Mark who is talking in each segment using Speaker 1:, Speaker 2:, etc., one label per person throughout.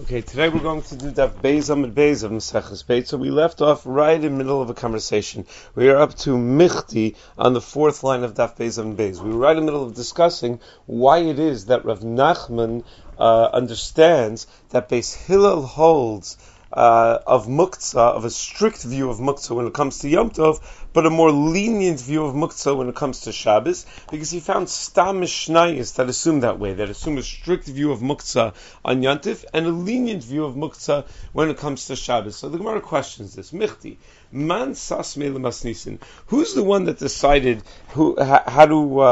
Speaker 1: Okay, today we're going to do Daf Beis Amud Beis of Maseches Beis. So we left off right in the middle of a conversation. We are up to Michti on the fourth line of Daf Beis Amud Beis. We were right in the middle of discussing why it is that Rav Nachman understands that Beis Hillel holds of muktzah, of a strict view of muktzah when it comes to Yom Tov, but a more lenient view of muktzah when it comes to Shabbos, because he found stam mishnayos that assume that way, that assume a strict view of muktzah on Yom Tov and a lenient view of muktzah when it comes to Shabbos. So the Gemara questions this: Michti, man sas meilemas nisin. Who's the one that decided how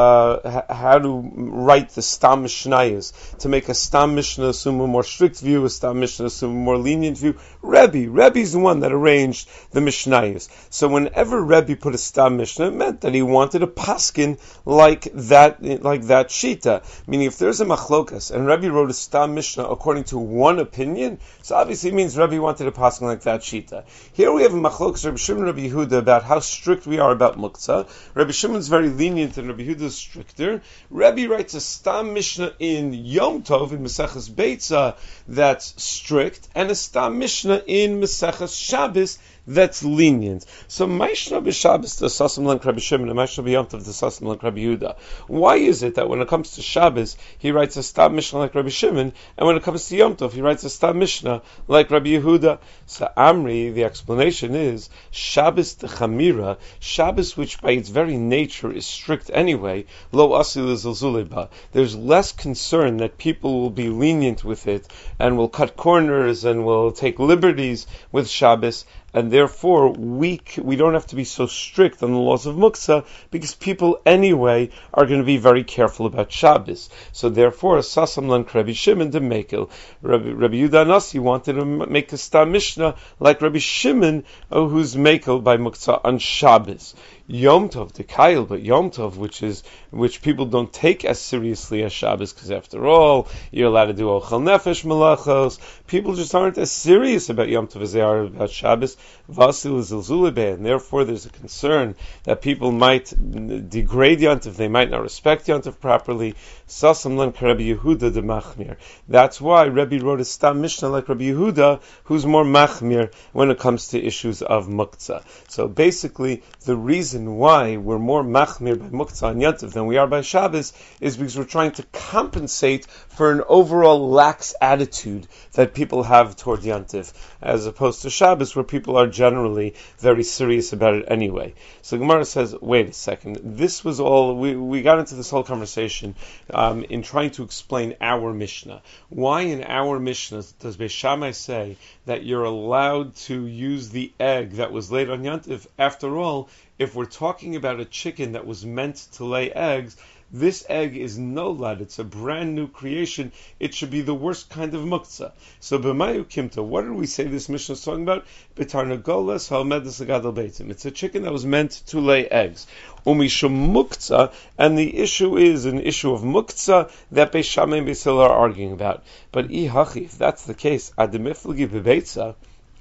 Speaker 1: to write the stam mishnayos, to make a stam mishnah assume a more strict view, a stam mishnah assume a more lenient view? Rebbe's the one that arranged the mishnayos. So whenever Rebbe put a stam mishnah, it meant that he wanted a paskin like that shita. Meaning, if there's a machlokas and Rebbe wrote a stam mishnah according to one opinion, so obviously it means Rebbe wanted a paskin like that shita. Here we have a machlokas Rabbi Shimon and Rabbi Yehuda about how strict we are about muktzah. Rabbi Shimon's very lenient and Rabbi Yehuda is stricter. Rebbe writes a stam mishnah in Yom Tov in Maseches Beitza that's strict, and a stam mishnah in Maseches Shabbos that's lenient. So Maishna b'Shabbos the Sasim Lank Rabbi Shimon and Maishna b'Yom Tov the Sasim Lank Rabbi Yehuda. Why is it that when it comes to Shabbos he writes a stam mishnah like Rabbi Shimon, and when it comes to Yom Tov he writes a stam mishnah like Rabbi Yehuda? So Amri, the explanation is Shabbos the Chamira, Shabbos which by its very nature is strict anyway, lo asil zilzuleba. There's less concern that people will be lenient with it and will cut corners and will take liberties with Shabbos. And therefore, we don't have to be so strict on the laws of muktzah, because people anyway are going to be very careful about Shabbos. So therefore, Sasam Lan Rabbi Shimon de Mekel. Rabbi Yehuda Nasi wanted to make a stam mishnah like Rabbi Shimon, who's Mekel by muktzah on Shabbos. Yom Tov the Kail, but Yom Tov, which people don't take as seriously as Shabbos, because after all, you're allowed to do Ochel Nefesh Malachos. People just aren't as serious about Yom Tov as they are about Shabbos. Vasil Zilzulebe, and therefore there's a concern that people might degrade Yom Tov, they might not respect Yom Tov properly. Sasam Lan Rabbi Yehuda de Machmir. That's why Rebbe wrote a stam mishnah like Rabbi Yehuda, who's more machmir when it comes to issues of muktzah. So basically, the reason why we're more machmir by muktzah on Yom Tov than we are by Shabbos is because we're trying to compensate for an overall lax attitude that people have toward Yom Tov, as opposed to Shabbos, where people are generally very serious about it anyway. So Gemara says, wait a second, this was all, we got into this whole conversation in trying to explain our Mishnah. Why in our Mishnah does Beis Shammai say that you're allowed to use the egg that was laid on Yom Tov? After all, if we're talking about a chicken that was meant to lay eggs, this egg is nolad, it's a brand new creation, it should be the worst kind of muktzah. So b'mayu kimta, what did we say this Mishnah is talking about? B'tarnagolas ha'omedes l'gadol beitzim. It's a chicken that was meant to lay eggs. Umishum muktzah, and the issue is an issue of muktzah that Beis Shammai and Beis Hillel are arguing about. But ihachi, if that's the case, ademiflegi b'beitza,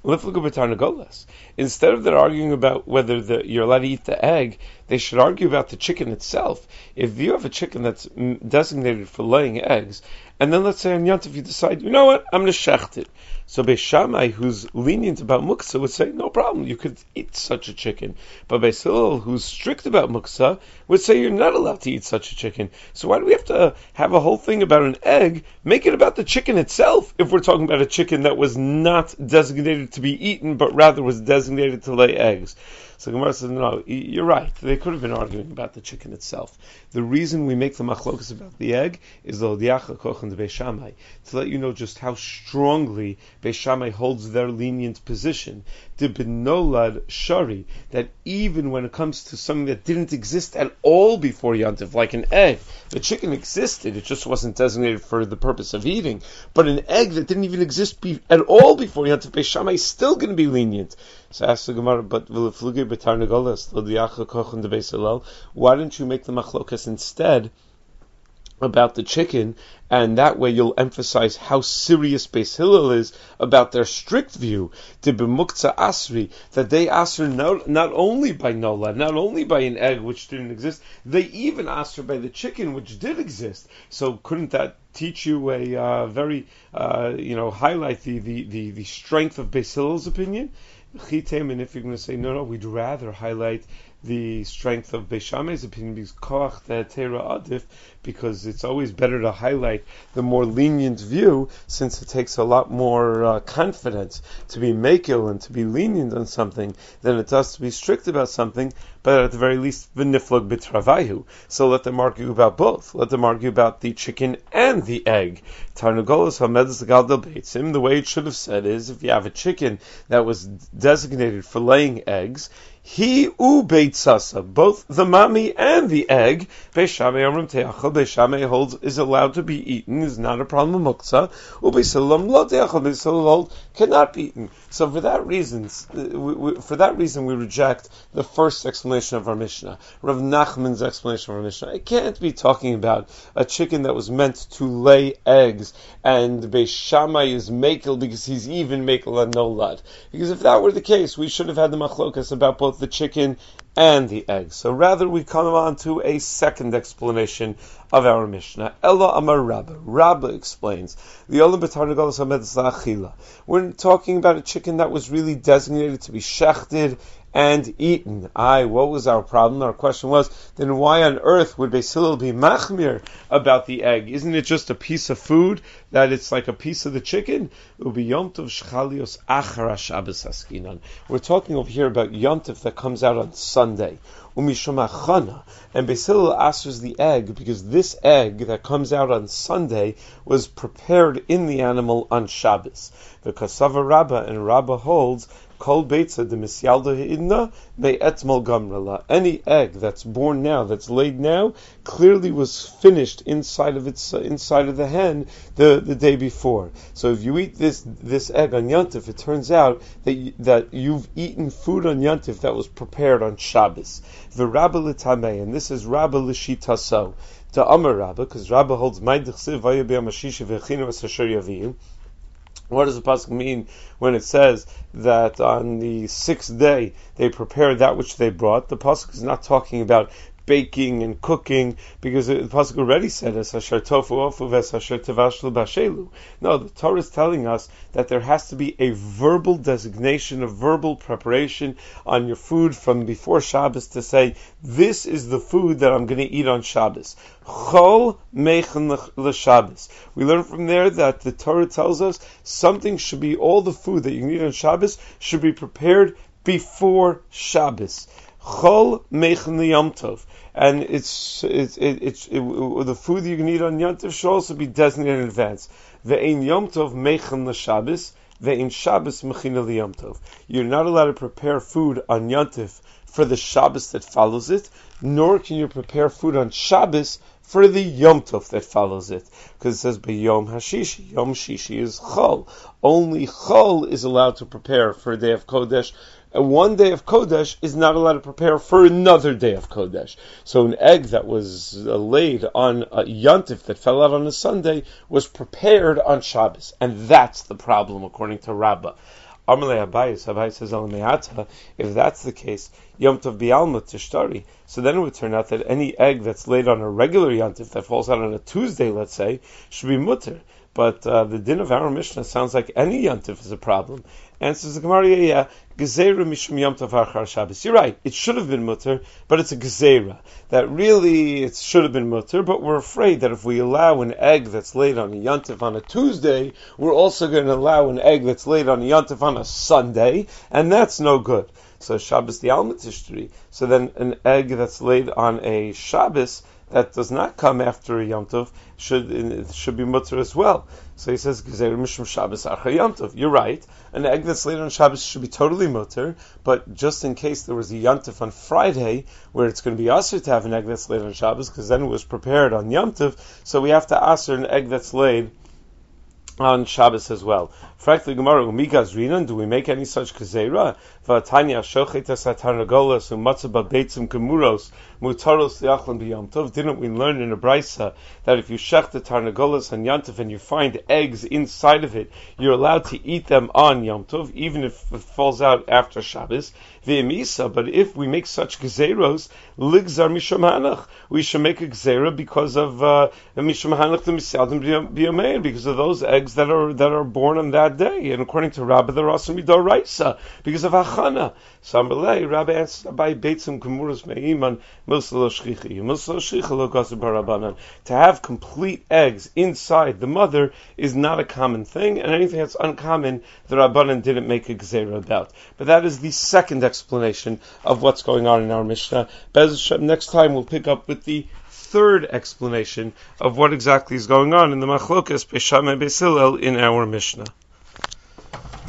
Speaker 1: instead of their arguing about whether you're allowed to eat the egg, they should argue about the chicken itself. If you have a chicken that's designated for laying eggs, and then let's say on Yom Tov you decide, you know what, I'm going to shecht it. So Beis Shammai, who's lenient about muktzah, would say, no problem, you could eat such a chicken. But Beis Hillel, who's strict about muktzah, would say you're not allowed to eat such a chicken. So why do we have to have a whole thing about an egg? Make it about the chicken itself, if we're talking about a chicken that was not designated to be eaten, but rather was designated to lay eggs. So Gemara says, no, you're right. They could have been arguing about the chicken itself. The reason we make the machlokas about the egg is the Odiacha Kochen de Beis Shammai, to let you know just how strongly Beis Shammai holds their lenient position. The benolad shari, that even when it comes to something that didn't exist at all before Yom Tov, like an egg, the chicken existed, it just wasn't designated for the purpose of eating. But an egg that didn't even exist at all before Yom Tov, Beis Shammai is still going to be lenient. So ask the Gemara, but why don't you make the machlokas instead about the chicken, and that way you'll emphasize how serious Beis Hillel is about their strict view, to b'muktzah asri, that they asr not only by nola, not only by an egg which didn't exist, they even asr by the chicken which did exist. So couldn't that teach you a very highlight the strength of Beis Hillel's opinion? And if you're going to say no, we'd rather highlight the strength of Beis Shammai's opinion, because koach te'era adif, because it's always better to highlight the more lenient view, since it takes a lot more confidence to be makil and to be lenient on something than it does to be strict about something. But at the very least, v'niflag b'travayu. So let them argue about both. Let them argue about the chicken and the egg. Tarnagolos hamedes l'galdel beitzim. The way it should have said is, if you have a chicken that was designated for laying eggs, he u beitzasa, both the mami and the egg, Beis Shammai amrim te'achal, Beis Shammai holds is allowed to be eaten, is not a problem of muktzah, u Beis Hillel lo te'achal, Beis Hillel holds cannot be eaten. So for that reason we reject the first explanation of our Mishnah, Rav Nachman's explanation of our Mishnah. It can't be talking about a chicken that was meant to lay eggs, and Beis Shammai is makel because he's even makel and no lad. Because if that were the case, we should have had the machlokas about both the chicken and the egg. So rather we come on to a second explanation of our Mishnah. Ella Amar Rabba. Rabba explains, the Olam b'tarnagolos hamedes la'achila. We're talking about a chicken that was really designated to be shechted and eaten. What was our problem? Our question was, then why on earth would Beis Hillel be machmir about the egg? Isn't it just a piece of food, that it's like a piece of the chicken? Ubi Yom Tov shchalios achara Shabbos askinan. We're talking over here about Yom Tov that comes out on Sunday. Umishum achana. And Beis Hillel answers the egg because this egg that comes out on Sunday was prepared in the animal on Shabbos. The Kasava Rabbah, and Rabbah holds, Kol beitza de misyalda ha'idna me'etmol gamrala. Any egg that's born now, that's laid now, clearly was finished inside of the hen the day before. So if you eat this egg on Yontif, it turns out that you've eaten food on Yontif that was prepared on Shabbos. The Rabba l'tamei, and this is Rabba l'shitaso. To Amar Rabba, because Rabba holds Maidich Siv Vaya B'Yamashishi V'Echinu Asher Yavim. What does the pasuk mean when it says that on the sixth day they prepared that which they brought? The pasuk is not talking about baking and cooking, because the pasuk already said es asher tofu ofu ves asher tevashlu bashelu. No, the Torah is telling us that there has to be a verbal designation, a verbal preparation on your food from before Shabbos to say, this is the food that I'm going to eat on Shabbos. Chol mechen l'Shabbos. We learn from there that the Torah tells us something should be, all the food that you can eat on Shabbos should be prepared before Shabbos. Chol mechen l'Yom Tov. And it's the food that you can eat on Yom Tov should also be designated in advance. Ve'ein Yom Tov mechen l'Shabbos, ve'ein Shabbos mechina l'Yom Tov. You're not allowed to prepare food on Yom Tov for the Shabbos that follows it, nor can you prepare food on Shabbos for the Yom Tov that follows it. Because it says, B'Yom HaShishi. Yom Shishi is Chol. Only Chol is allowed to prepare for a day of Kodesh. One day of Kodesh is not allowed to prepare for another day of Kodesh. So an egg that was laid on a Yontif that fell out on a Sunday was prepared on Shabbos. And that's the problem, according to Rabbah. Amalei Abai says, Alameata, if that's the case, Yom Tov Bialma Tishtari. So then it would turn out that any egg that's laid on a regular Yontif that falls out on a Tuesday, let's say, should be mutter. But the din of our Mishnah sounds like any Yontif is a problem. Answers the Gemara, Gezerah mishum Yom Tov achar Shabbos. You're right, it should have been mutter, but it's a Gezerah. That really, it should have been mutter, but we're afraid that if we allow an egg that's laid on a Yontif on a Tuesday, we're also going to allow an egg that's laid on a Yontif on a Sunday, and that's no good. So Shabbos the Alma Tishtari. So then an egg that's laid on a Shabbos that does not come after a Yom Tov should be mutter as well. So he says, Gezer mishum Shabbos achar Yom Tov. You're right. An egg that's laid on Shabbos should be totally mutter, but just in case there was a Yom Tov on Friday, where it's going to be asur to have an egg that's laid on Shabbos, because then it was prepared on Yom Tov, so we have to asur an egg that's laid on Shabbos as well. Frankly, Gemara, do we make any such gezerah? V'atanya shochetas hatarnagolas u'matzah b'beitzim kemuros mutaros liachlan b'yom tov. Didn't we learn in a brisa that if you shech the tarnagolas on Yom Tov and you find eggs inside of it, you're allowed to eat them on Yom Tov, even if it falls out after Shabbos? V'emisa, but if we make such gezeros, ligzar mishum hanach, we should make a gezerah because of mishum hanach the misaldim b'yomein, because of those eggs that are born on that day. And according to Rabbi, they're also midoraisa because of hachana. So Rabbi answers by beitzim kemuros meiman milsalo shchichi lo goser barabanan. To have complete eggs inside the mother is not a common thing, and anything that's uncommon, the Rabbanan didn't make a gezerah about. But that is the second explanation of what's going on in our Mishnah. Next time we'll pick up with the third explanation of what exactly is going on in the Machlokas Beis Shammai Beis Hillel in our Mishnah.